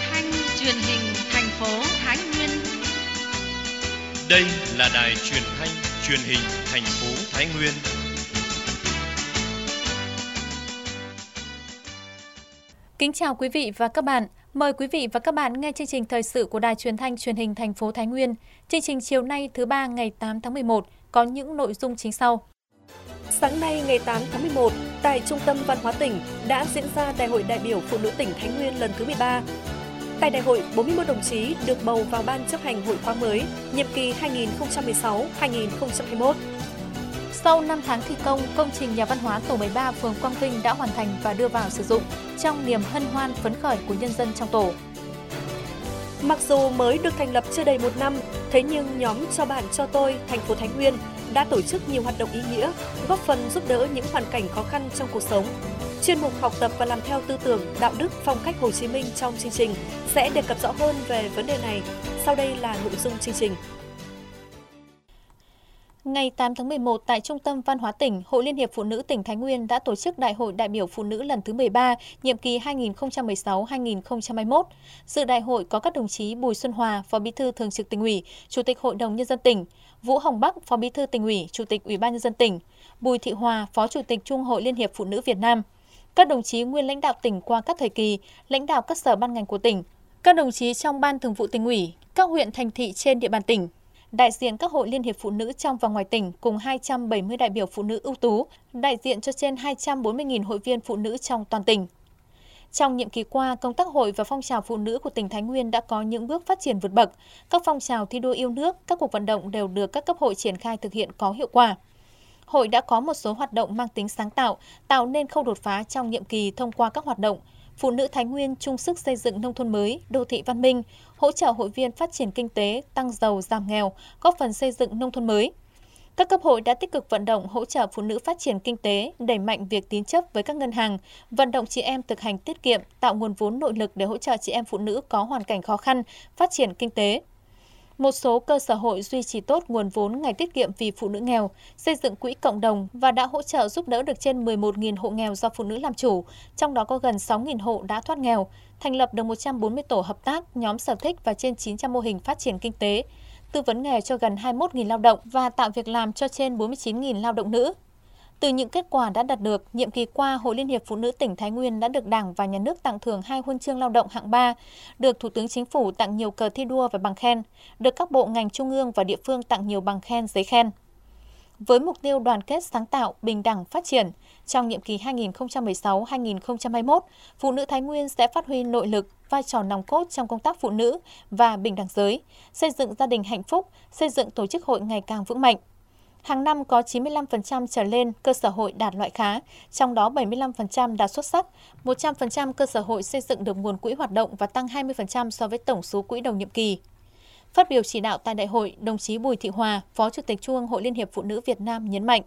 thanh truyền hình thành phố Thái Nguyên. Đây là đài truyền thanh truyền hình thành phố Thái Nguyên. Kính chào quý vị và các bạn. Mời quý vị và các bạn nghe chương trình thời sự của Đài Truyền thanh Truyền hình thành phố Thái Nguyên. Chương trình chiều nay thứ ba ngày 8 tháng 11 có những nội dung chính sau. Sáng nay ngày 8 tháng 11, tại Trung tâm Văn hóa tỉnh đã diễn ra Đại hội đại biểu Phụ nữ tỉnh Thái Nguyên lần thứ 13. Tại đại hội, 41 đồng chí được bầu vào Ban chấp hành hội khóa mới, nhiệm kỳ 2016-2021. Sau 5 tháng thi công, công trình nhà văn hóa tổ 13 phường Quang Vinh đã hoàn thành và đưa vào sử dụng trong niềm hân hoan phấn khởi của nhân dân trong tổ. Mặc dù mới được thành lập chưa đầy 1 năm, thế nhưng nhóm Cho Bạn Cho Tôi, thành phố Thái Nguyên đã tổ chức nhiều hoạt động ý nghĩa, góp phần giúp đỡ những hoàn cảnh khó khăn trong cuộc sống. Chuyên mục học tập và làm theo tư tưởng, đạo đức, phong cách Hồ Chí Minh trong chương trình sẽ đề cập rõ hơn về vấn đề này. Sau đây là nội dung chương trình. Ngày 8 tháng 11, tại Trung tâm Văn hóa tỉnh, Hội Liên hiệp Phụ nữ tỉnh Thái Nguyên đã tổ chức Đại hội đại biểu Phụ nữ lần thứ 13, nhiệm kỳ 2016-2021. Dự đại hội có các đồng chí Bùi Xuân Hòa, Phó Bí thư Thường trực Tỉnh ủy, Chủ tịch Hội đồng Nhân dân tỉnh, Vũ Hồng Bắc, Phó Bí thư Tỉnh ủy, Chủ tịch Ủy ban Nhân dân tỉnh, Bùi Thị Hòa, Phó Chủ tịch Trung hội Liên hiệp Phụ nữ Việt Nam, các đồng chí nguyên lãnh đạo tỉnh qua các thời kỳ, lãnh đạo các sở ban ngành của tỉnh, các đồng chí trong Ban Thường vụ Tỉnh ủy, các huyện thành thị trên địa bàn tỉnh, đại diện các hội liên hiệp phụ nữ trong và ngoài tỉnh cùng 270 đại biểu phụ nữ ưu tú, đại diện cho trên 240.000 hội viên phụ nữ trong toàn tỉnh. Trong nhiệm kỳ qua, công tác hội và phong trào phụ nữ của tỉnh Thái Nguyên đã có những bước phát triển vượt bậc. Các phong trào thi đua yêu nước, các cuộc vận động đều được các cấp hội triển khai thực hiện có hiệu quả. Hội đã có một số hoạt động mang tính sáng tạo nên khâu đột phá trong nhiệm kỳ thông qua các hoạt động Phụ nữ Thái Nguyên chung sức xây dựng nông thôn mới, đô thị văn minh, hỗ trợ hội viên phát triển kinh tế, tăng giàu giảm nghèo, góp phần xây dựng nông thôn mới. Các cấp hội đã tích cực vận động hỗ trợ phụ nữ phát triển kinh tế, đẩy mạnh việc tín chấp với các ngân hàng, vận động chị em thực hành tiết kiệm, tạo nguồn vốn nội lực để hỗ trợ chị em phụ nữ có hoàn cảnh khó khăn, phát triển kinh tế. Một số cơ sở hội duy trì tốt nguồn vốn ngày tiết kiệm vì phụ nữ nghèo, xây dựng quỹ cộng đồng và đã hỗ trợ giúp đỡ được trên 11.000 hộ nghèo do phụ nữ làm chủ, trong đó có gần 6.000 hộ đã thoát nghèo, thành lập được 140 tổ hợp tác, nhóm sở thích và trên 900 mô hình phát triển kinh tế, tư vấn nghề cho gần 21.000 lao động và tạo việc làm cho trên 49.000 lao động nữ. Từ những kết quả đã đạt được, nhiệm kỳ qua, Hội Liên hiệp Phụ nữ tỉnh Thái Nguyên đã được Đảng và Nhà nước tặng thưởng 2 huân chương lao động hạng 3, được Thủ tướng Chính phủ tặng nhiều cờ thi đua và bằng khen, được các bộ ngành trung ương và địa phương tặng nhiều bằng khen, giấy khen. Với mục tiêu đoàn kết sáng tạo, bình đẳng, phát triển, trong nhiệm kỳ 2016-2021, Phụ nữ Thái Nguyên sẽ phát huy nội lực, vai trò nòng cốt trong công tác phụ nữ và bình đẳng giới, xây dựng gia đình hạnh phúc, xây dựng tổ chức hội ngày càng vững mạnh. Hàng năm có 95% trở lên cơ sở hội đạt loại khá, trong đó 75% đạt xuất sắc, 100% cơ sở hội xây dựng được nguồn quỹ hoạt động và tăng 20% so với tổng số quỹ đầu nhiệm kỳ. Phát biểu chỉ đạo tại đại hội, đồng chí Bùi Thị Hòa, Phó Chủ tịch Trung ương Hội Liên hiệp Phụ nữ Việt Nam nhấn mạnh.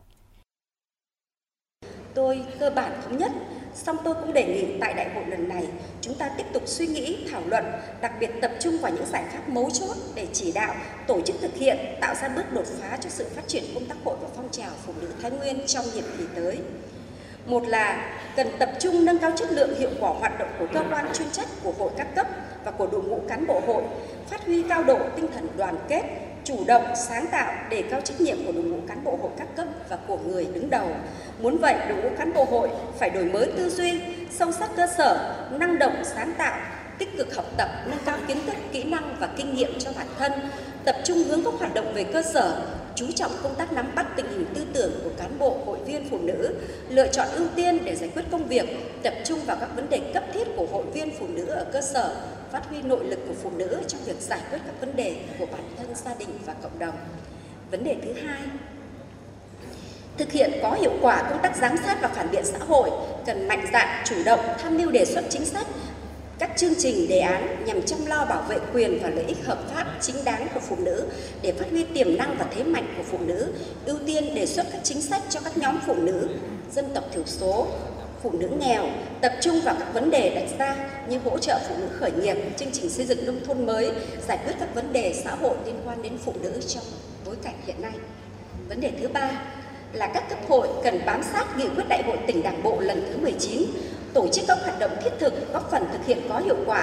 Tôi cơ bản thống nhất, song tôi cũng đề nghị tại đại hội lần này chúng ta tiếp tục suy nghĩ, thảo luận, đặc biệt tập trung vào những giải pháp mấu chốt để chỉ đạo, tổ chức thực hiện, tạo ra bước đột phá cho sự phát triển công tác hội và phong trào phụ nữ Thái Nguyên trong nhiệm kỳ tới. Một là cần tập trung nâng cao chất lượng hiệu quả hoạt động của cơ quan chuyên trách của hội các cấp và của đội ngũ cán bộ hội, phát huy cao độ tinh thần đoàn kết, chủ động, sáng tạo, đề cao trách nhiệm của đội ngũ cán bộ hội các cấp và của người đứng đầu. Muốn vậy, đội ngũ cán bộ hội phải đổi mới tư duy, sâu sắc cơ sở, năng động, sáng tạo, tích cực học tập, nâng cao kiến thức, kỹ năng và kinh nghiệm cho bản thân, tập trung hướng các hoạt động về cơ sở, chú trọng công tác nắm bắt tình hình tư tưởng của cán bộ, hội viên phụ nữ, lựa chọn ưu tiên để giải quyết công việc, tập trung vào các vấn đề cấp thiết của hội viên phụ nữ ở cơ sở, phát huy nội lực của phụ nữ trong việc giải quyết các vấn đề của bản thân, gia đình và cộng đồng. Vấn đề thứ hai, thực hiện có hiệu quả công tác giám sát và phản biện xã hội, cần mạnh dạn, chủ động, tham mưu đề xuất chính sách, các chương trình, đề án nhằm chăm lo bảo vệ quyền và lợi ích hợp pháp, chính đáng của phụ nữ để phát huy tiềm năng và thế mạnh của phụ nữ, ưu tiên đề xuất các chính sách cho các nhóm phụ nữ, dân tộc thiểu số, phụ nữ nghèo, tập trung vào các vấn đề đặt ra như hỗ trợ phụ nữ khởi nghiệp, chương trình xây dựng nông thôn mới, giải quyết các vấn đề xã hội liên quan đến phụ nữ trong bối cảnh hiện nay. Vấn đề thứ ba là các cấp hội cần bám sát nghị quyết Đại hội tỉnh Đảng bộ lần thứ 19, tổ chức các hoạt động thiết thực góp phần thực hiện có hiệu quả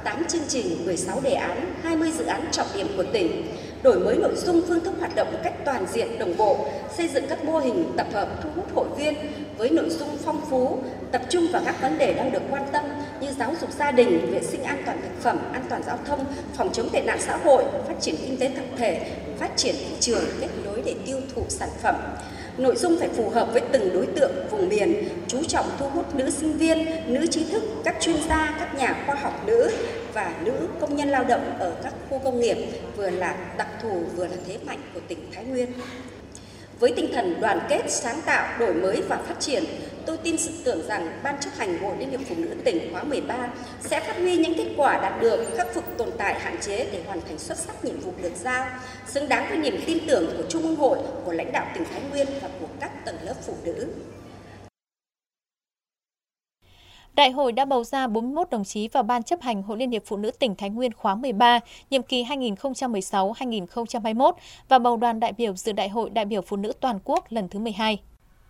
8 chương trình, 16 đề án, 20 dự án trọng điểm của tỉnh, đổi mới nội dung phương thức hoạt động một cách toàn diện đồng bộ, xây dựng các mô hình tập hợp thu hút hội viên với nội dung phong phú, tập trung vào các vấn đề đang được quan tâm như giáo dục gia đình, vệ sinh an toàn thực phẩm, an toàn giao thông, phòng chống tệ nạn xã hội, phát triển kinh tế tập thể, phát triển thị trường, kết nối để tiêu thụ sản phẩm. Nội dung phải phù hợp với từng đối tượng vùng miền, chú trọng thu hút nữ sinh viên, nữ trí thức, các chuyên gia, các nhà khoa học nữ và nữ công nhân lao động ở các khu công nghiệp, vừa là đặc thù vừa là thế mạnh của tỉnh Thái Nguyên. Với tinh thần đoàn kết, sáng tạo, đổi mới và phát triển, tôi tin tưởng rằng Ban chấp hành Hội Liên hiệp Phụ nữ tỉnh khóa 13 sẽ phát huy những kết quả đạt được, khắc phục tồn tại hạn chế để hoàn thành xuất sắc nhiệm vụ được giao, xứng đáng với niềm tin tưởng của Trung ương Hội, của lãnh đạo tỉnh Thái Nguyên và của các tầng lớp phụ nữ. Đại hội đã bầu ra 41 đồng chí vào Ban chấp hành Hội Liên hiệp Phụ nữ tỉnh Thái Nguyên khóa 13, nhiệm kỳ 2016-2021 và bầu đoàn đại biểu dự Đại hội đại biểu Phụ nữ toàn quốc lần thứ 12.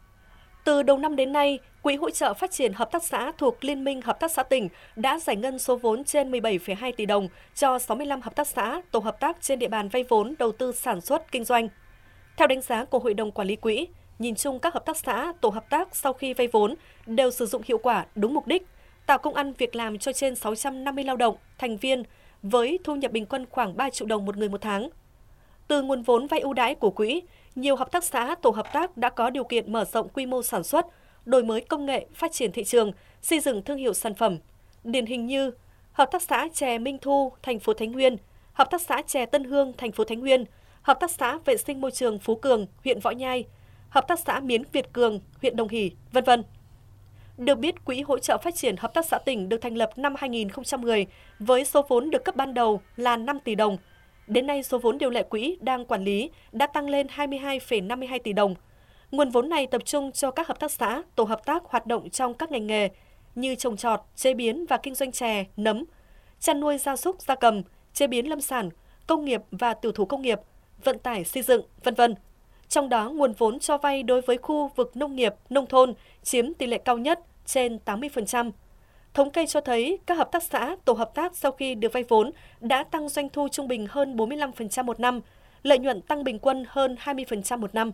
Từ đầu năm đến nay, Quỹ hỗ trợ phát triển hợp tác xã thuộc Liên minh Hợp tác xã tỉnh đã giải ngân số vốn trên 17,2 tỷ đồng cho 65 hợp tác xã, tổ hợp tác trên địa bàn vay vốn đầu tư sản xuất, kinh doanh. Theo đánh giá của Hội đồng Quản lý Quỹ, nhìn chung các hợp tác xã, tổ hợp tác sau khi vay vốn đều sử dụng hiệu quả đúng mục đích, tạo công ăn việc làm cho trên 650 lao động, thành viên với thu nhập bình quân khoảng 3 triệu đồng một người một tháng. Từ nguồn vốn vay ưu đãi của Quỹ, nhiều hợp tác xã, tổ hợp tác đã có điều kiện mở rộng quy mô sản xuất, đổi mới công nghệ, phát triển thị trường, xây dựng thương hiệu sản phẩm. Điển hình như Hợp tác xã chè Minh Thu, thành phố Thái Nguyên, Hợp tác xã chè Tân Hương, thành phố Thái Nguyên, Hợp tác xã vệ sinh môi trường Phú Cường, huyện Võ Nhai, Hợp tác xã miến Việt Cường, huyện Đồng Hỷ, v.v. Được biết, Quỹ hỗ trợ phát triển hợp tác xã tỉnh được thành lập năm 2010 với số vốn được cấp ban đầu là 5 tỷ đồng. Đến nay, số vốn điều lệ quỹ đang quản lý đã tăng lên 22,52 tỷ đồng. Nguồn vốn này tập trung cho các hợp tác xã, tổ hợp tác hoạt động trong các ngành nghề như trồng trọt, chế biến và kinh doanh chè, nấm, chăn nuôi gia súc, gia cầm, chế biến lâm sản, công nghiệp và tiểu thủ công nghiệp, vận tải xây dựng, v.v. Trong đó, nguồn vốn cho vay đối với khu vực nông nghiệp, nông thôn chiếm tỷ lệ cao nhất, trên 80%. Thống kê cho thấy các hợp tác xã, tổ hợp tác sau khi được vay vốn đã tăng doanh thu trung bình hơn 45% một năm, lợi nhuận tăng bình quân hơn 20% một năm.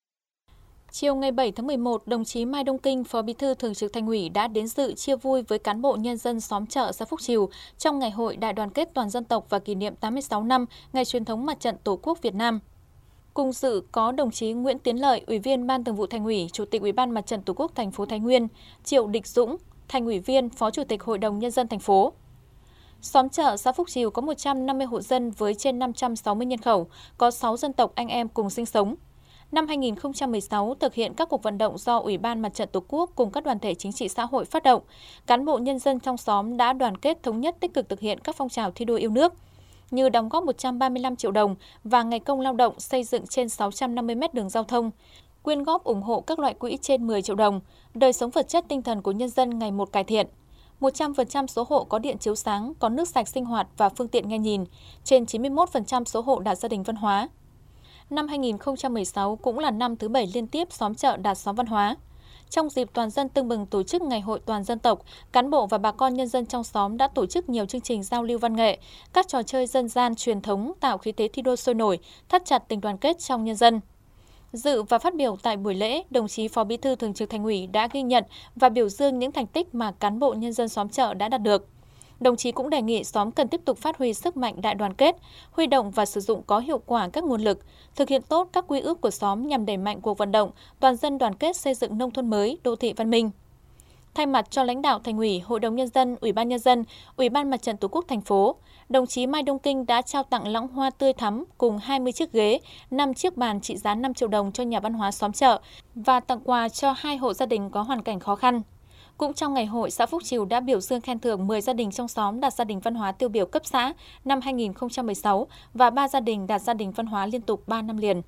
Chiều ngày 7 tháng 11, đồng chí Mai Đông Kinh, Phó Bí thư Thường trực Thành ủy đã đến dự chia vui với cán bộ nhân dân xóm chợ xã Phúc Trìu trong ngày hội Đại đoàn kết toàn dân tộc và kỷ niệm 86 năm Ngày truyền thống Mặt trận Tổ quốc Việt Nam. Cùng dự có đồng chí Nguyễn Tiến Lợi, Ủy viên Ban Thường vụ Thành ủy, Chủ tịch Ủy ban Mặt trận Tổ quốc thành phố Thái Nguyên, Triệu Địch Dũng, Thành ủy viên, Phó Chủ tịch Hội đồng Nhân dân thành phố. Xóm chợ xã Phúc Trìu có 150 hộ dân với trên 560 nhân khẩu, có 6 dân tộc anh em cùng sinh sống. Năm 2016, thực hiện các cuộc vận động do Ủy ban Mặt trận Tổ quốc cùng các đoàn thể chính trị xã hội phát động, cán bộ nhân dân trong xóm đã đoàn kết thống nhất tích cực thực hiện các phong trào thi đua yêu nước, như đóng góp 135 triệu đồng và ngày công lao động xây dựng trên 650 mét đường giao thông, quyên góp ủng hộ các loại quỹ trên 10 triệu đồng, đời sống vật chất tinh thần của nhân dân ngày một cải thiện. 100% số hộ có điện chiếu sáng, có nước sạch sinh hoạt và phương tiện nghe nhìn, trên 91% số hộ đạt gia đình văn hóa. Năm 2016 cũng là năm thứ 7 liên tiếp xóm chợ đạt xóm văn hóa. Trong dịp toàn dân tưng bừng tổ chức Ngày hội toàn dân tộc, cán bộ và bà con nhân dân trong xóm đã tổ chức nhiều chương trình giao lưu văn nghệ, các trò chơi dân gian truyền thống tạo khí thế thi đua sôi nổi, thắt chặt tình đoàn kết trong nhân dân. Dự và phát biểu tại buổi lễ, đồng chí Phó Bí thư Thường trực Thành ủy đã ghi nhận và biểu dương những thành tích mà cán bộ nhân dân xóm chợ đã đạt được. Đồng chí cũng đề nghị xóm cần tiếp tục phát huy sức mạnh đại đoàn kết, huy động và sử dụng có hiệu quả các nguồn lực, thực hiện tốt các quy ước của xóm nhằm đẩy mạnh cuộc vận động toàn dân đoàn kết xây dựng nông thôn mới, đô thị văn minh. Thay mặt cho lãnh đạo Thành ủy, Hội đồng Nhân dân, Ủy ban Nhân dân, Ủy ban Mặt trận Tổ quốc thành phố, đồng chí Mai Đông Kinh đã trao tặng lẵng hoa tươi thắm cùng 20 chiếc ghế, 5 chiếc bàn trị giá 5 triệu đồng cho nhà văn hóa xóm chợ và tặng quà cho 2 hộ gia đình có hoàn cảnh khó khăn. Cũng trong ngày hội, xã Phúc Trìu đã biểu dương khen thưởng 10 gia đình trong xóm đạt gia đình văn hóa tiêu biểu cấp xã năm 2016 và 3 gia đình đạt gia đình văn hóa liên tục 3 năm liền.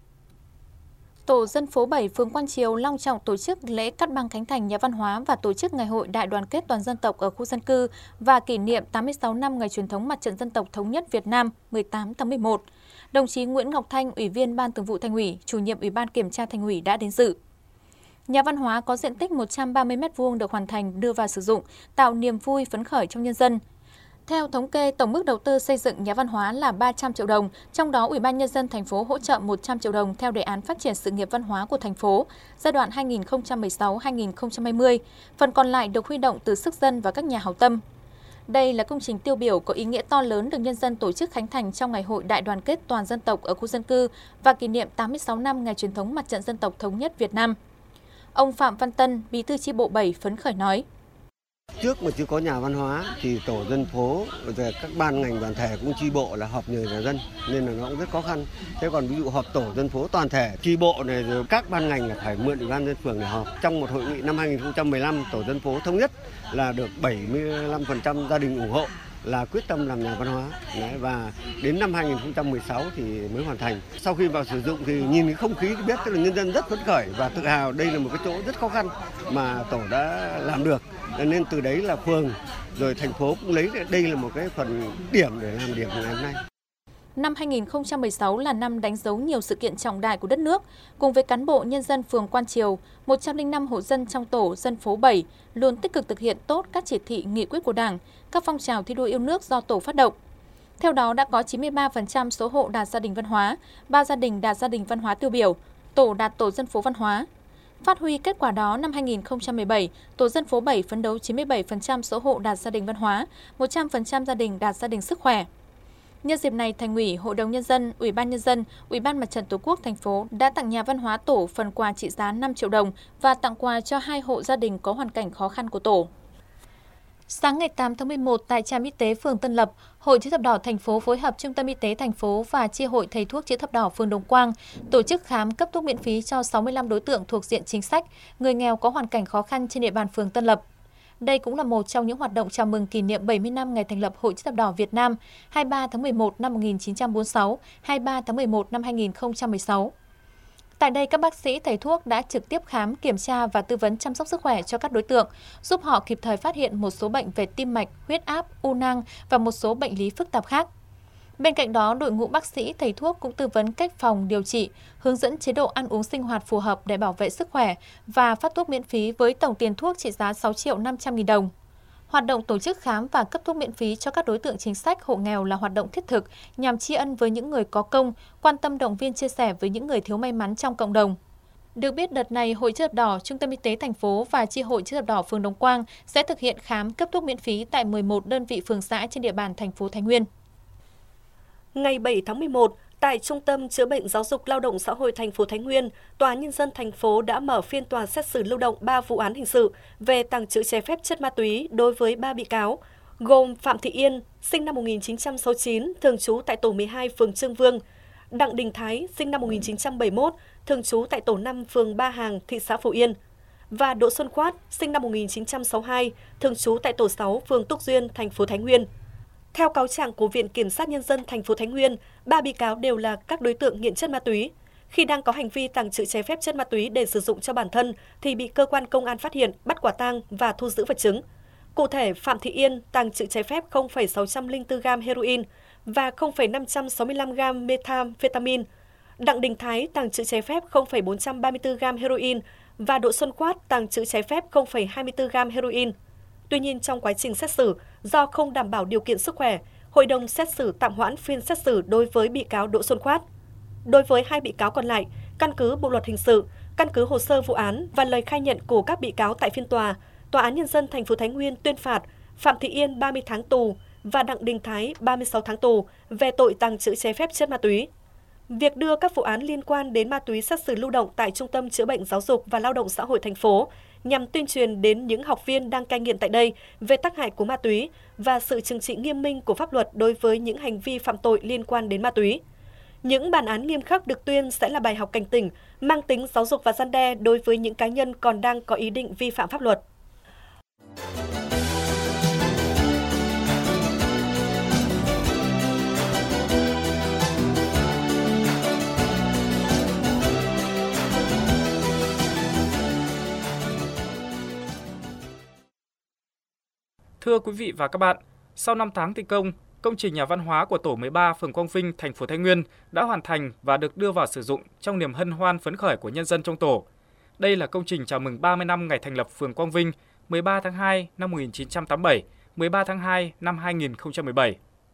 Tổ dân phố 7 phường Quan Chiếu long trọng tổ chức lễ cắt băng khánh thành nhà văn hóa và tổ chức ngày hội Đại đoàn kết toàn dân tộc ở khu dân cư và kỷ niệm 86 năm Ngày truyền thống Mặt trận Dân tộc Thống nhất Việt Nam 18 tháng 11. Đồng chí Nguyễn Ngọc Thanh, Ủy viên Ban Thường vụ Thành ủy, Chủ nhiệm Ủy ban Kiểm tra Thành ủy đã đến dự. Nhà văn hóa có diện tích 130 m2 được hoàn thành đưa vào sử dụng, tạo niềm vui phấn khởi trong nhân dân. Theo thống kê, tổng mức đầu tư xây dựng nhà văn hóa là 300 triệu đồng, trong đó Ủy ban Nhân dân thành phố hỗ trợ 100 triệu đồng theo đề án phát triển sự nghiệp văn hóa của thành phố giai đoạn 2016-2020. Phần còn lại được huy động từ sức dân và các nhà hảo tâm. Đây là công trình tiêu biểu có ý nghĩa to lớn được nhân dân tổ chức khánh thành trong Ngày hội Đại đoàn kết toàn dân tộc ở khu dân cư và kỷ niệm 86 năm Ngày truyền thống Mặt trận Dân tộc Thống nhất Việt Nam. Ông Phạm Văn Tân, Bí thư chi bộ 7 phấn khởi nói. Trước mà chưa có nhà văn hóa thì tổ dân phố về các ban ngành đoàn thể cũng chi bộ là họp nhờ nhà dân nên là nó cũng rất khó khăn. Thế còn ví dụ họp tổ dân phố toàn thể chi bộ này rồi các ban ngành là phải mượn Ủy ban dân phường để họp. Trong một hội nghị năm 2015 tổ dân phố thống nhất là được 75% gia đình ủng hộ là quyết tâm làm nhà văn hóa. Đấy, và đến năm 2016 thì mới hoàn thành. Sau khi vào sử dụng thì nhìn cái không khí thì biết tức là nhân dân rất phấn khởi và tự hào đây là một cái chỗ rất khó khăn mà tổ đã làm được. Nên từ đấy là phường rồi thành phố cũng lấy đây là một cái phần điểm để làm điểm ngày hôm nay. Năm 2016 là năm đánh dấu nhiều sự kiện trọng đại của đất nước. Cùng với cán bộ nhân dân phường Quan Triều, 105 hộ dân trong tổ dân phố 7 luôn tích cực thực hiện tốt các chỉ thị nghị quyết của Đảng, các phong trào thi đua yêu nước do tổ phát động. Theo đó đã có 93% số hộ đạt gia đình văn hóa, 3 gia đình đạt gia đình văn hóa tiêu biểu, tổ đạt tổ dân phố văn hóa. Phát huy kết quả đó, năm 2017, tổ dân phố 7 phấn đấu 97% số hộ đạt gia đình văn hóa, 100% gia đình đạt gia đình sức khỏe. Nhân dịp này, Thành ủy, Hội đồng Nhân dân, Ủy ban Nhân dân, Ủy ban Mặt trận Tổ quốc thành phố đã tặng nhà văn hóa tổ phần quà trị giá 5 triệu đồng và tặng quà cho 2 hộ gia đình có hoàn cảnh khó khăn của tổ. Sáng ngày 8 tháng 11 tại trạm y tế phường Tân Lập, Hội Chữ thập đỏ thành phố phối hợp Trung tâm Y tế thành phố và Chi hội Thầy thuốc Chữ thập đỏ phường Đồng Quang tổ chức khám cấp thuốc miễn phí cho 65 đối tượng thuộc diện chính sách, người nghèo có hoàn cảnh khó khăn trên địa bàn phường Tân Lập. Đây cũng là một trong những hoạt động chào mừng kỷ niệm 70 năm ngày thành lập Hội Chữ thập đỏ Việt Nam 23 tháng 11 năm 1946, 23 tháng 11 năm 2016. Tại đây, các bác sĩ, thầy thuốc đã trực tiếp khám, kiểm tra và tư vấn chăm sóc sức khỏe cho các đối tượng, giúp họ kịp thời phát hiện một số bệnh về tim mạch, huyết áp, u nang và một số bệnh lý phức tạp khác. Bên cạnh đó, đội ngũ bác sĩ, thầy thuốc cũng tư vấn cách phòng, điều trị, hướng dẫn chế độ ăn uống sinh hoạt phù hợp để bảo vệ sức khỏe và phát thuốc miễn phí với tổng tiền thuốc trị giá 6.500.000 đồng. Hoạt động tổ chức khám và cấp thuốc miễn phí cho các đối tượng chính sách, hộ nghèo là hoạt động thiết thực nhằm tri ân với những người có công, quan tâm động viên chia sẻ với những người thiếu may mắn trong cộng đồng. Được biết, đợt này, Hội Chữ thập đỏ, Trung tâm Y tế thành phố và Chi hội Chữ thập đỏ phường Đồng Quang sẽ thực hiện khám cấp thuốc miễn phí tại 11 đơn vị phường xã trên địa bàn thành phố Thái Nguyên. Ngày 7 tháng 11, tại Trung tâm Chữa bệnh Giáo dục Lao động Xã hội thành phố Thái Nguyên, Tòa án Nhân dân thành phố đã mở phiên tòa xét xử lưu động 3 vụ án hình sự về tàng trữ trái phép chất ma túy đối với 3 bị cáo, gồm Phạm Thị Yên, sinh năm 1969, thường trú tại tổ 12 phường Trương Vương, Đặng Đình Thái, sinh năm 1971, thường trú tại tổ 5 phường Ba Hàng, thị xã Phổ Yên, và Đỗ Xuân Khoát, sinh năm 1962, thường trú tại tổ 6 phường Túc Duyên, thành phố Thái Nguyên. Theo cáo trạng của Viện Kiểm sát Nhân dân thành phố Thái Nguyên, 3 bị cáo đều là các đối tượng nghiện chất ma túy. Khi đang có hành vi tàng trữ trái phép chất ma túy để sử dụng cho bản thân thì bị cơ quan công an phát hiện, bắt quả tang và thu giữ vật chứng. Cụ thể, Phạm Thị Yên tàng trữ trái phép 0,604 gam heroin và 0,565 gam methamphetamine. Đặng Đình Thái tàng trữ trái phép 0,434 gam heroin và Đỗ Xuân Khoát tàng trữ trái phép 0,24 gam heroin. Tuy nhiên, trong quá trình xét xử, do không đảm bảo điều kiện sức khỏe, Hội đồng xét xử tạm hoãn phiên xét xử đối với bị cáo Đỗ Xuân Khoát. Đối với 2 bị cáo còn lại, căn cứ Bộ luật hình sự, căn cứ hồ sơ vụ án và lời khai nhận của các bị cáo tại phiên tòa, Tòa án Nhân dân thành phố Thái Nguyên tuyên phạt Phạm Thị Yên 30 tháng tù và Đặng Đình Thái 36 tháng tù về tội tàng trữ trái phép chất ma túy. Việc đưa các vụ án liên quan đến ma túy xét xử lưu động tại Trung tâm Chữa bệnh Giáo dục và Lao động Xã hội thành phố nhằm tuyên truyền đến những học viên đang cai nghiện tại đây về tác hại của ma túy và sự trừng trị nghiêm minh của pháp luật đối với những hành vi phạm tội liên quan đến ma túy. Những bản án nghiêm khắc được tuyên sẽ là bài học cảnh tỉnh, mang tính giáo dục và răn đe đối với những cá nhân còn đang có ý định vi phạm pháp luật. Thưa quý vị và các bạn, sau 5 tháng thi công, công trình nhà văn hóa của tổ 13 phường Quang Vinh, thành phố Thái Nguyên đã hoàn thành và được đưa vào sử dụng trong niềm hân hoan phấn khởi của nhân dân trong tổ. Đây là công trình chào mừng 30 năm ngày thành lập phường Quang Vinh 13 tháng 2 năm 1987 13 tháng 2 năm 2017.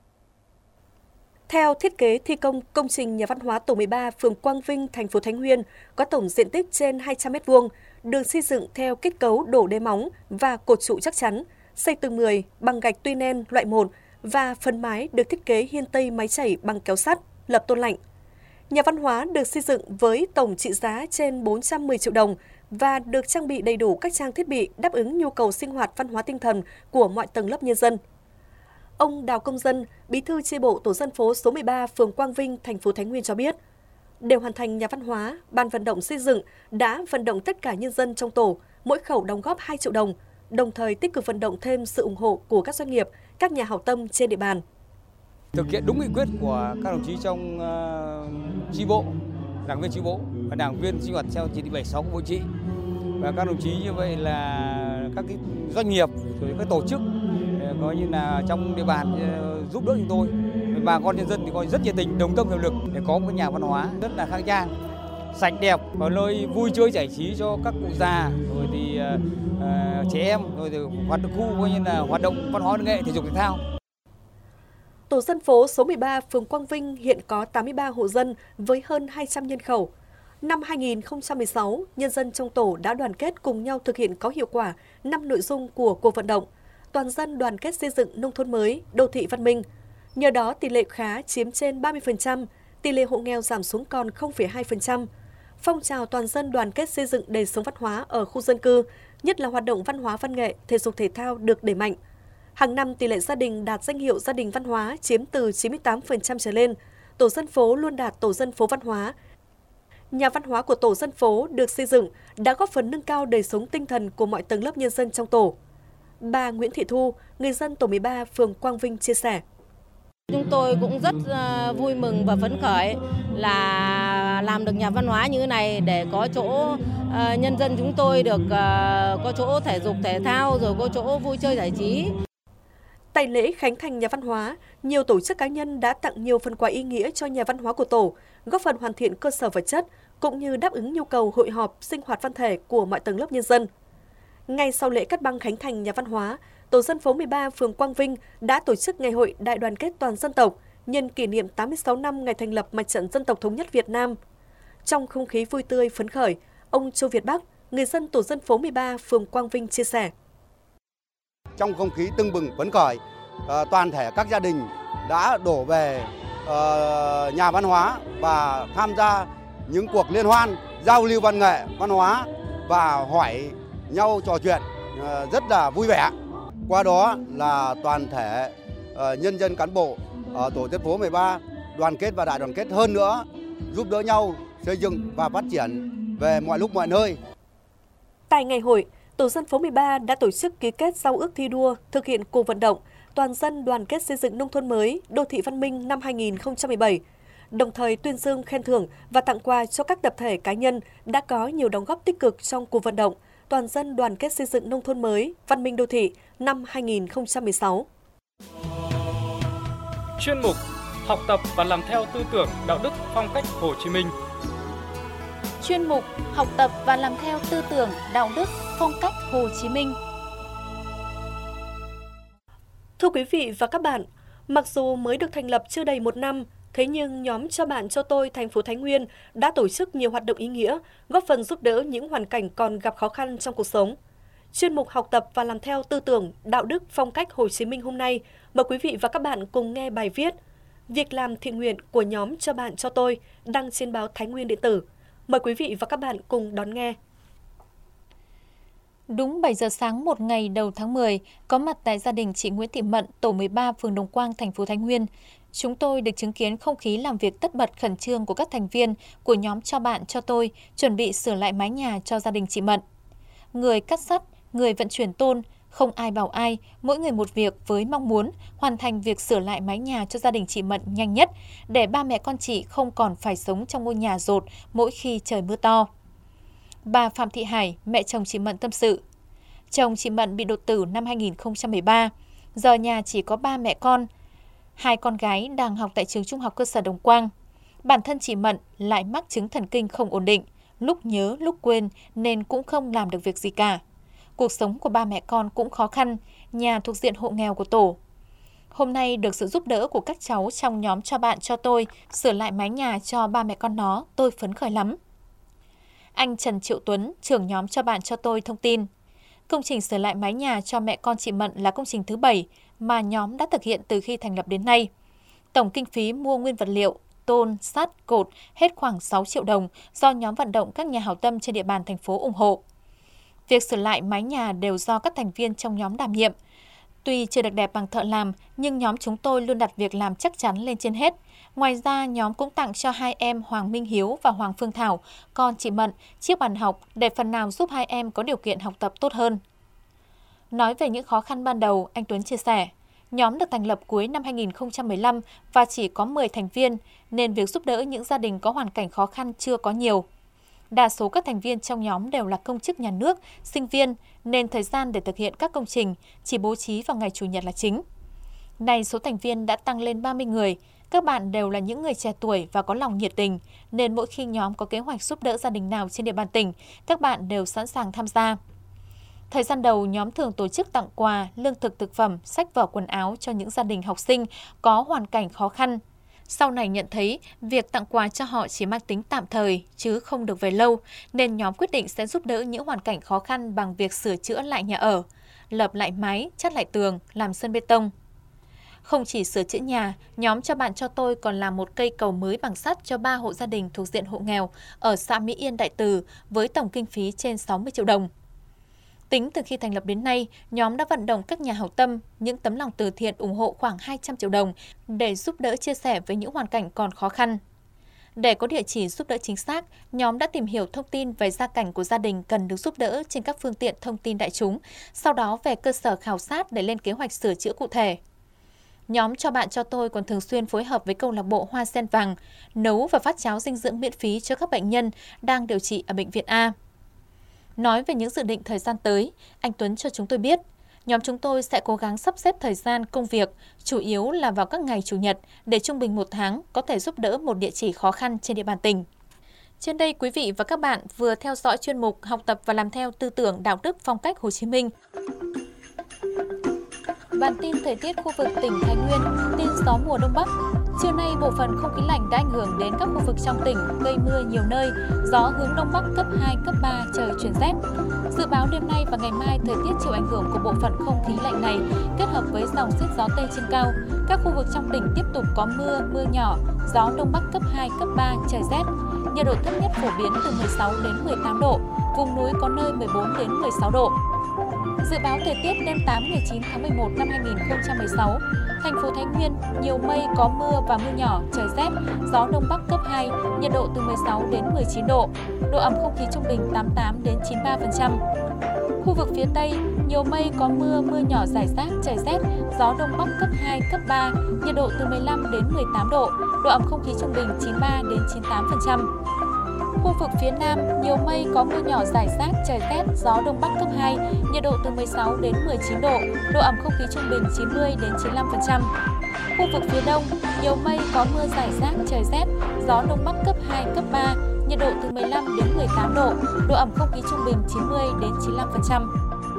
Theo thiết kế thi công, công trình nhà văn hóa tổ 13 phường Quang Vinh, thành phố Thái Nguyên có tổng diện tích trên 200 m2, được xây dựng theo kết cấu đổ đế móng và cột trụ chắc chắn, xây tường 10 bằng gạch tuy nen loại 1 và phần mái được thiết kế hiên tây mái chảy bằng kéo sắt, lập tôn lạnh. Nhà văn hóa được xây dựng với tổng trị giá trên 410 triệu đồng và được trang bị đầy đủ các trang thiết bị đáp ứng nhu cầu sinh hoạt văn hóa tinh thần của mọi tầng lớp nhân dân. Ông Đào Công Dân, Bí thư chi bộ tổ dân phố số 13 phường Quang Vinh, thành phố Thái Nguyên cho biết, để hoàn thành nhà văn hóa, Ban vận động xây dựng đã vận động tất cả nhân dân trong tổ, mỗi khẩu đóng góp 2 triệu đồng, đồng thời tích cực vận động thêm sự ủng hộ của các doanh nghiệp, các nhà hảo tâm trên địa bàn. Thực hiện đúng nghị quyết của các đồng chí trong chi bộ, đảng viên chi bộ và đảng viên sinh hoạt theo chỉ thị 76 của Bộ Chính trị. Và các đồng chí như vậy là các cái doanh nghiệp rồi các tổ chức coi như là trong địa bàn giúp đỡ chúng tôi. Bà con nhân dân thì coi rất nhiệt tình, đồng tâm hiệp lực để có một nhà văn hóa rất là khang trang, sạch đẹp và nơi vui chơi giải trí cho các cụ già, rồi thì trẻ em, rồi thì hoạt động khu coi như là hoạt động văn hóa nghệ thể dục thể thao. Tổ dân phố số 13 phường Quang Vinh hiện có 83 hộ dân với hơn 200 nhân khẩu. Năm 2016, nhân dân trong tổ đã đoàn kết cùng nhau thực hiện có hiệu quả 5 nội dung của cuộc vận động: toàn dân đoàn kết xây dựng nông thôn mới, đô thị văn minh. Nhờ đó, tỷ lệ khá chiếm trên 30%, tỷ lệ hộ nghèo giảm xuống còn 0,2%. Phong trào toàn dân đoàn kết xây dựng đời sống văn hóa ở khu dân cư, nhất là hoạt động văn hóa văn nghệ, thể dục thể thao được đẩy mạnh. Hàng năm, tỷ lệ gia đình đạt danh hiệu gia đình văn hóa chiếm từ 98% trở lên. Tổ dân phố luôn đạt tổ dân phố văn hóa. Nhà văn hóa của tổ dân phố được xây dựng đã góp phần nâng cao đời sống tinh thần của mọi tầng lớp nhân dân trong tổ. Bà Nguyễn Thị Thu, người dân tổ 13 phường Quang Vinh chia sẻ. Chúng tôi cũng rất vui mừng và phấn khởi là làm được nhà văn hóa như thế này để có chỗ nhân dân chúng tôi được có chỗ thể dục thể thao rồi có chỗ vui chơi giải trí. Tại lễ khánh thành nhà văn hóa, nhiều tổ chức cá nhân đã tặng nhiều phần quà ý nghĩa cho nhà văn hóa của tổ, góp phần hoàn thiện cơ sở vật chất cũng như đáp ứng nhu cầu hội họp, sinh hoạt văn thể của mọi tầng lớp nhân dân. Ngay sau lễ cắt băng khánh thành nhà văn hóa, tổ dân phố 13 phường Quang Vinh đã tổ chức ngày hội đại đoàn kết toàn dân tộc nhân kỷ niệm 86 năm ngày thành lập Mặt trận Dân tộc Thống nhất Việt Nam. Trong không khí vui tươi phấn khởi, ông Châu Việt Bắc, người dân tổ dân phố 13 phường Quang Vinh chia sẻ. Trong không khí tưng bừng phấn khởi, toàn thể các gia đình đã đổ về nhà văn hóa và tham gia những cuộc liên hoan, giao lưu văn nghệ, văn hóa và hỏi nhau trò chuyện rất là vui vẻ. Qua đó là toàn thể nhân dân cán bộ ở tổ dân phố 13 đoàn kết và đại đoàn kết hơn nữa, giúp đỡ nhau xây dựng và phát triển về mọi lúc mọi nơi. Tại ngày hội, tổ dân phố 13 đã tổ chức ký kết giao ước thi đua thực hiện cuộc vận động toàn dân đoàn kết xây dựng nông thôn mới, đô thị văn minh năm 2017, đồng thời tuyên dương khen thưởng và tặng quà cho các tập thể cá nhân đã có nhiều đóng góp tích cực trong cuộc vận động toàn dân đoàn kết xây dựng nông thôn mới, văn minh đô thị năm 2016. Chuyên mục Học tập và làm theo tư tưởng đạo đức phong cách Hồ Chí Minh. Chuyên mục Học tập và làm theo tư tưởng đạo đức phong cách Hồ Chí Minh. Thưa quý vị và các bạn, mặc dù mới được thành lập chưa đầy 1 năm, thế nhưng nhóm Cho Bạn Cho Tôi thành phố Thái Nguyên đã tổ chức nhiều hoạt động ý nghĩa, góp phần giúp đỡ những hoàn cảnh còn gặp khó khăn trong cuộc sống. Chuyên mục Học tập và làm theo tư tưởng đạo đức phong cách Hồ Chí Minh hôm nay, mời quý vị và các bạn cùng nghe bài viết Việc làm thiện nguyện của nhóm Cho Bạn Cho Tôi đăng trên báo Thái Nguyên điện tử. Mời quý vị và các bạn cùng đón nghe. Đúng 7 giờ sáng một ngày đầu tháng 10, có mặt tại gia đình chị Nguyễn Thị Mận, tổ 13 phường Đồng Quang, thành phố Thái Nguyên. Chúng tôi được chứng kiến không khí làm việc tất bật khẩn trương của các thành viên của nhóm Cho Bạn Cho Tôi chuẩn bị sửa lại mái nhà cho gia đình chị Mận. Người cắt sắt, người vận chuyển tôn, không ai bảo ai, mỗi người một việc với mong muốn hoàn thành việc sửa lại mái nhà cho gia đình chị Mận nhanh nhất để ba mẹ con chị không còn phải sống trong ngôi nhà dột mỗi khi trời mưa to. Bà Phạm Thị Hải, mẹ chồng chị Mận tâm sự. Chồng chị Mận bị đột tử năm 2013, giờ nhà chỉ có 3 mẹ con. 2 con gái đang học tại trường trung học cơ sở Đồng Quang. Bản thân chị Mận lại mắc chứng thần kinh không ổn định, lúc nhớ lúc quên nên cũng không làm được việc gì cả. Cuộc sống của ba mẹ con cũng khó khăn, nhà thuộc diện hộ nghèo của tổ. Hôm nay được sự giúp đỡ của các cháu trong nhóm Cho Bạn Cho Tôi sửa lại mái nhà cho ba mẹ con nó, tôi phấn khởi lắm. Anh Trần Triệu Tuấn, trưởng nhóm Cho Bạn Cho Tôi thông tin, công trình sửa lại mái nhà cho mẹ con chị Mận là công trình thứ 7 mà nhóm đã thực hiện từ khi thành lập đến nay. Tổng kinh phí mua nguyên vật liệu, tôn, sắt, cột hết khoảng 6 triệu đồng do nhóm vận động các nhà hảo tâm trên địa bàn thành phố ủng hộ. Việc sửa lại mái nhà đều do các thành viên trong nhóm đảm nhiệm. Tuy chưa được đẹp bằng thợ làm, nhưng nhóm chúng tôi luôn đặt việc làm chắc chắn lên trên hết. Ngoài ra, nhóm cũng tặng cho hai em Hoàng Minh Hiếu và Hoàng Phương Thảo, con chị Mận, chiếc bàn học để phần nào giúp hai em có điều kiện học tập tốt hơn. Nói về những khó khăn ban đầu, anh Tuấn chia sẻ, nhóm được thành lập cuối năm 2015 và chỉ có 10 thành viên, nên việc giúp đỡ những gia đình có hoàn cảnh khó khăn chưa có nhiều. Đa số các thành viên trong nhóm đều là công chức nhà nước, sinh viên, nên thời gian để thực hiện các công trình chỉ bố trí vào ngày Chủ nhật là chính. Nay số thành viên đã tăng lên 30 người, các bạn đều là những người trẻ tuổi và có lòng nhiệt tình, nên mỗi khi nhóm có kế hoạch giúp đỡ gia đình nào trên địa bàn tỉnh, các bạn đều sẵn sàng tham gia. Thời gian đầu, nhóm thường tổ chức tặng quà, lương thực thực phẩm, sách vở quần áo cho những gia đình học sinh có hoàn cảnh khó khăn. Sau này nhận thấy việc tặng quà cho họ chỉ mang tính tạm thời chứ không được về lâu, nên nhóm quyết định sẽ giúp đỡ những hoàn cảnh khó khăn bằng việc sửa chữa lại nhà ở, lợp lại mái, chát lại tường, làm sân bê tông. Không chỉ sửa chữa nhà, nhóm Cho Bạn Cho Tôi còn làm một cây cầu mới bằng sắt cho 3 hộ gia đình thuộc diện hộ nghèo ở xã Mỹ Yên, Đại Từ với tổng kinh phí trên 60 triệu đồng. Tính từ khi thành lập đến nay, nhóm đã vận động các nhà hảo tâm, những tấm lòng từ thiện ủng hộ khoảng 200 triệu đồng để giúp đỡ chia sẻ với những hoàn cảnh còn khó khăn. Để có địa chỉ giúp đỡ chính xác, nhóm đã tìm hiểu thông tin về gia cảnh của gia đình cần được giúp đỡ trên các phương tiện thông tin đại chúng, sau đó về cơ sở khảo sát để lên kế hoạch sửa chữa cụ thể. Nhóm Cho Bạn Cho Tôi còn thường xuyên phối hợp với câu lạc bộ Hoa Sen Vàng, nấu và phát cháo dinh dưỡng miễn phí cho các bệnh nhân đang điều trị ở Bệnh viện A. Nói về những dự định thời gian tới, anh Tuấn cho chúng tôi biết, nhóm chúng tôi sẽ cố gắng sắp xếp thời gian công việc, chủ yếu là vào các ngày Chủ nhật, để trung bình một tháng có thể giúp đỡ một địa chỉ khó khăn trên địa bàn tỉnh. Trên đây, quý vị và các bạn vừa theo dõi chuyên mục Học tập và làm theo tư tưởng đạo đức phong cách Hồ Chí Minh. Bản tin thời tiết khu vực tỉnh Thái Nguyên, tin gió mùa Đông Bắc. Trưa nay, bộ phận không khí lạnh đã ảnh hưởng đến các khu vực trong tỉnh, gây mưa nhiều nơi, gió hướng Đông Bắc cấp 2, cấp 3, trời chuyển rét. Dự báo đêm nay và ngày mai, thời tiết chịu ảnh hưởng của bộ phận không khí lạnh này kết hợp với dòng siết gió Tây trên cao. Các khu vực trong tỉnh tiếp tục có mưa, mưa nhỏ, gió Đông Bắc cấp 2, cấp 3, trời rét. Nhiệt độ thấp nhất phổ biến từ 16 đến 18 độ, vùng núi có nơi 14 đến 16 độ. Dự báo thời tiết đêm 8 ngày 9 tháng 11 năm 2016, thành phố Thái Nguyên nhiều mây có mưa và mưa nhỏ, trời rét, gió Đông Bắc cấp 2, nhiệt độ từ 16 đến 19 độ, độ ẩm không khí trung bình 88 đến 93%. Khu vực phía Tây, nhiều mây có mưa, mưa nhỏ rải rác, trời rét, gió Đông Bắc cấp 2, cấp 3, nhiệt độ từ 15 đến 18 độ, độ ẩm không khí trung bình 93 đến 98%. Khu vực phía Nam, nhiều mây có mưa nhỏ rải rác, trời rét, gió Đông Bắc cấp 2, nhiệt độ từ 16 đến 19 độ, độ ẩm không khí trung bình 90 đến 95%. Khu vực phía Đông, nhiều mây có mưa rải rác, trời rét, gió Đông Bắc cấp 2, cấp 3, nhiệt độ từ 15 đến 18 độ, độ ẩm không khí trung bình 90 đến 95%.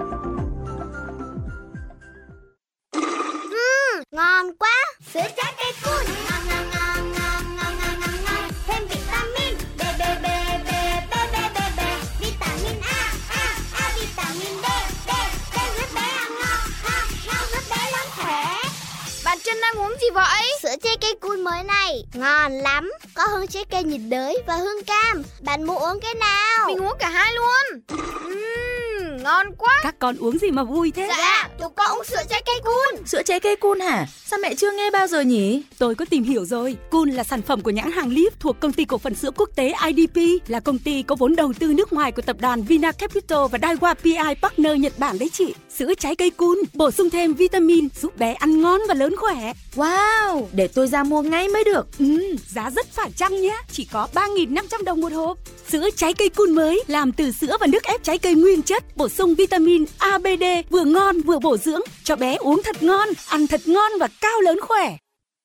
Ngon quá! Sữa trái cây Cool ngon ngon ngon ngon ngon ngon ngon ngon. Thêm vitamin B B B B B B B B, vitamin A vitamin D D D giúp bé ăn ngon giúp bé lớn khỏe. Bạn Trân đang uống gì vậy? Sữa trái cây Cool mới này ngon lắm, có hương trái cây nhiệt đới và hương cam. Bạn muốn uống cái nào? Mình uống cả hai luôn. Ngon quá. Các con uống gì mà vui thế? Dạ, tụi con uống sữa trái cây Cool. Sữa trái cây Cool hả? Sao mẹ chưa nghe bao giờ nhỉ? Tôi có tìm hiểu rồi. Cool là sản phẩm của nhãn hàng Lip thuộc công ty cổ phần sữa quốc tế IDP, là công ty có vốn đầu tư nước ngoài của tập đoàn Vina Capital và Daiwa PI Partner Nhật Bản đấy chị. Sữa trái cây Cool bổ sung thêm vitamin giúp bé ăn ngon và lớn khỏe. Wow, để tôi ra mua ngay mới được. Giá rất phải chăng nhé, chỉ có 3.500 đồng một hộp. Sữa trái cây Cool mới làm từ sữa và nước ép trái cây nguyên chất, bổ sung vitamin A, B, D, vừa ngon vừa bổ dưỡng, cho bé uống thật ngon, ăn thật ngon và cao lớn khỏe.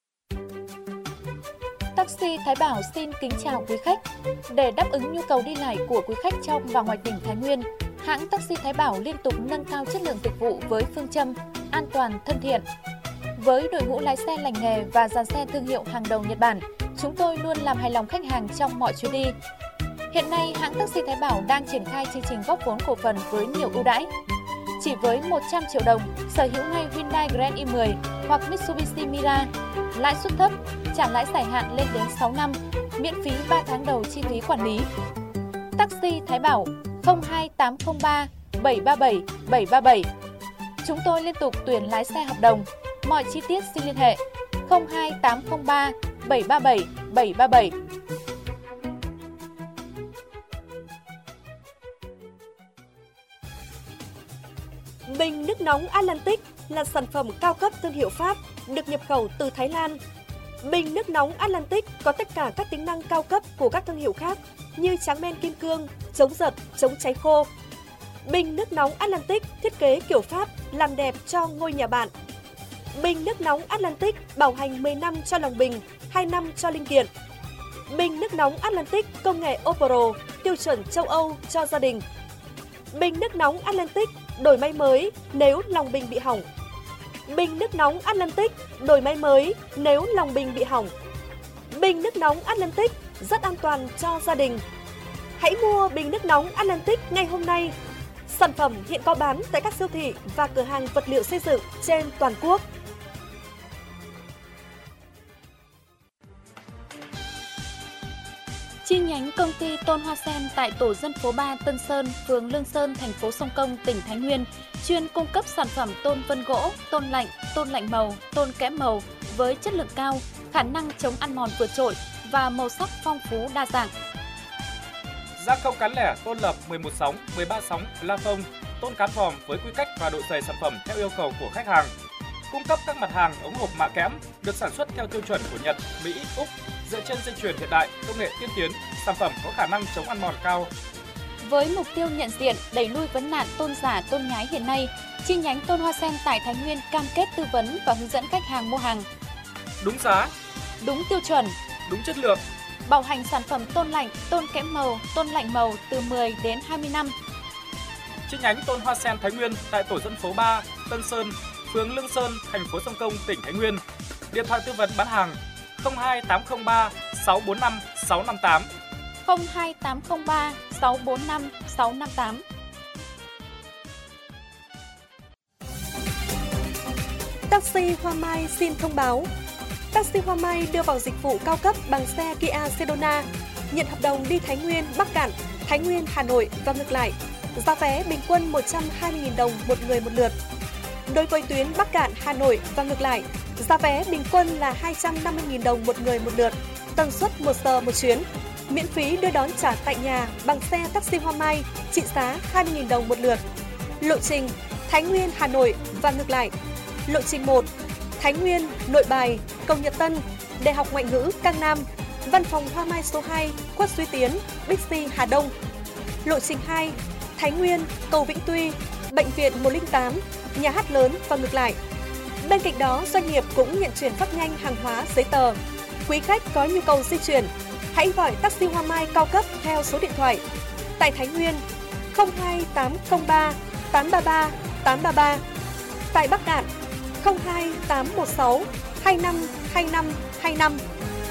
Taxi Thái Bảo xin kính chào quý khách. Để đáp ứng nhu cầu đi lại của quý khách trong và ngoài tỉnh Thái Nguyên, hãng taxi Thái Bảo liên tục nâng cao chất lượng dịch vụ với phương châm an toàn, thân thiện. Với đội ngũ lái xe lành nghề và dàn xe thương hiệu hàng đầu Nhật Bản, chúng tôi luôn làm hài lòng khách hàng trong mọi chuyến đi. Hiện nay, hãng taxi Thái Bảo đang triển khai chương trình góp vốn cổ phần với nhiều ưu đãi. Chỉ với 100 triệu đồng, sở hữu ngay Hyundai Grand i10 hoặc Mitsubishi Mira, lãi suất thấp, trả lãi dài hạn lên đến 6 năm, miễn phí 3 tháng đầu chi phí quản lý. Taxi Thái Bảo 02803 737 737. Chúng tôi liên tục tuyển lái xe hợp đồng. Mọi chi tiết xin liên hệ 02803 737 737. Bình nước nóng Atlantic là sản phẩm cao cấp thương hiệu Pháp, được nhập khẩu từ Thái Lan. Bình nước nóng Atlantic có tất cả các tính năng cao cấp của các thương hiệu khác như tráng men kim cương, chống giật, chống cháy khô. Bình nước nóng Atlantic thiết kế kiểu Pháp, làm đẹp cho ngôi nhà bạn. Bình nước nóng Atlantic bảo hành 10 năm cho lòng bình, 2 năm cho linh kiện. Bình nước nóng Atlantic công nghệ Opro, tiêu chuẩn châu Âu cho gia đình. Bình nước nóng Atlantic đổi máy mới nếu lòng bình bị hỏng. Bình nước nóng Atlantic đổi máy mới nếu lòng bình bị hỏng. Bình nước nóng Atlantic rất an toàn cho gia đình. Hãy mua bình nước nóng Atlantic ngay hôm nay. Sản phẩm hiện có bán tại các siêu thị và cửa hàng vật liệu xây dựng trên toàn quốc. Chi nhánh công ty Tôn Hoa Sen tại tổ dân phố 3 Tân Sơn, phường Lương Sơn, thành phố Sông Công, tỉnh Thái Nguyên chuyên cung cấp sản phẩm tôn vân gỗ, tôn lạnh màu, tôn kẽm màu với chất lượng cao, khả năng chống ăn mòn vượt trội và màu sắc phong phú đa dạng. Gia công cán lẻ tôn lập 11 sóng, 13 sóng, la phông, tôn cán vòm với quy cách và độ dày sản phẩm theo yêu cầu của khách hàng. Cung cấp các mặt hàng ống hộp mạ kẽm được sản xuất theo tiêu chuẩn của Nhật, Mỹ, Úc, dựa trên dây chuyền hiện đại, công nghệ tiên tiến, sản phẩm có khả năng chống ăn mòn cao. Với mục tiêu nhận diện, đẩy lui vấn nạn tôn giả, tôn nhái hiện nay, chi nhánh Tôn Hoa Sen tại Thái Nguyên cam kết tư vấn và hướng dẫn khách hàng mua hàng đúng giá, đúng tiêu chuẩn, đúng chất lượng. Bảo hành sản phẩm tôn lạnh, tôn kẽm màu, tôn lạnh màu từ 10 đến 20 năm. Chi nhánh Tôn Hoa Sen Thái Nguyên tại tổ dân phố 3, Tân Sơn, phường Lương Sơn, thành phố Sông Công, tỉnh Thái Nguyên. Điện thoại tư vấn bán hàng 02803 645 658. 02803 645 658. Taxi Hoa Mai xin thông báo. Taxi Hoa Mai đưa vào dịch vụ cao cấp bằng xe Kia Sedona, nhận hợp đồng đi Thái Nguyên, Bắc Cạn, Thái Nguyên, Hà Nội và ngược lại. Giá vé bình quân 120.000 đồng một người một lượt. Đối với tuyến Bắc Cạn, Hà Nội và ngược lại, giá vé bình quân là 250.000 đồng một người một lượt, tần suất 1 giờ một chuyến. Miễn phí đưa đón trả tại nhà bằng xe taxi Hoa Mai, trị giá 20.000 đồng một lượt. Lộ trình Thái Nguyên, Hà Nội và ngược lại. Lộ trình 1, Thái Nguyên, Nội Bài, Cầu Nhật Tân, Đại học Ngoại ngữ Cang Nam, Văn phòng Hoa Mai số 2, Quất Duy Tiến, Bixi Hà Đông. Lộ trình 2, Thái Nguyên, Cầu Vĩnh Tuy, Bệnh viện 108, Nhà hát lớn và ngược lại. Bên cạnh đó, doanh nghiệp cũng nhận chuyển phát nhanh hàng hóa, giấy tờ. Quý khách có nhu cầu di chuyển, hãy gọi taxi Hoa Mai cao cấp theo số điện thoại. Tại Thái Nguyên, 02803 833 833. Tại Bắc Cạn, 02816 252525.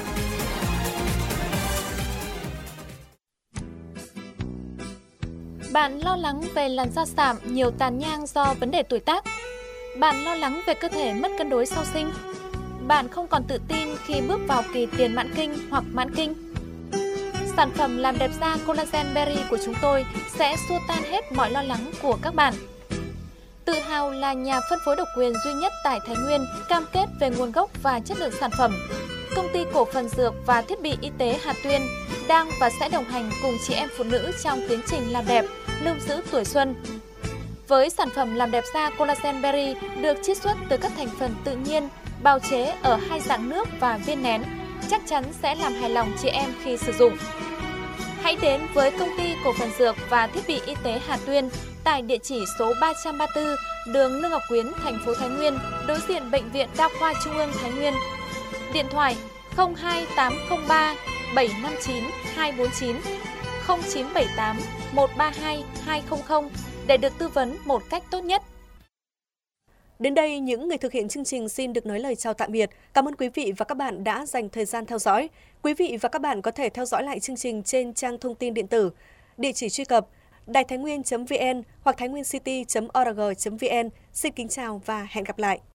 Bạn lo lắng về làn da sạm, nhiều tàn nhang do vấn đề tuổi tác. Bạn lo lắng về cơ thể mất cân đối sau sinh. Bạn không còn tự tin khi bước vào kỳ tiền mãn kinh hoặc mãn kinh. Sản phẩm làm đẹp da Collagen Berry của chúng tôi sẽ xua tan hết mọi lo lắng của các bạn. Tự hào là nhà phân phối độc quyền duy nhất tại Thái Nguyên, cam kết về nguồn gốc và chất lượng sản phẩm. Công ty cổ phần dược và thiết bị y tế Hà Tuyên đang và sẽ đồng hành cùng chị em phụ nữ trong tiến trình làm đẹp, lưu giữ tuổi xuân. Với sản phẩm làm đẹp da Collagen Berry được chiết xuất từ các thành phần tự nhiên, bào chế ở hai dạng nước và viên nén, chắc chắn sẽ làm hài lòng chị em khi sử dụng. Hãy đến với công ty cổ phần dược và thiết bị y tế Hà Tuyên tại địa chỉ số 334 đường Lương Ngọc Quyến, thành phố Thái Nguyên, đối diện Bệnh viện Đa khoa Trung ương Thái Nguyên. Điện thoại 02803 759 249, 0978 132 200 để được tư vấn một cách tốt nhất. Đến đây, những người thực hiện chương trình xin được nói lời chào tạm biệt. Cảm ơn quý vị và các bạn đã dành thời gian theo dõi. Quý vị và các bạn có thể theo dõi lại chương trình trên trang thông tin điện tử. Địa chỉ truy cập đài tháinhnguyên.vn hoặc tháinhguencity.org.vn. Xin kính chào và hẹn gặp lại.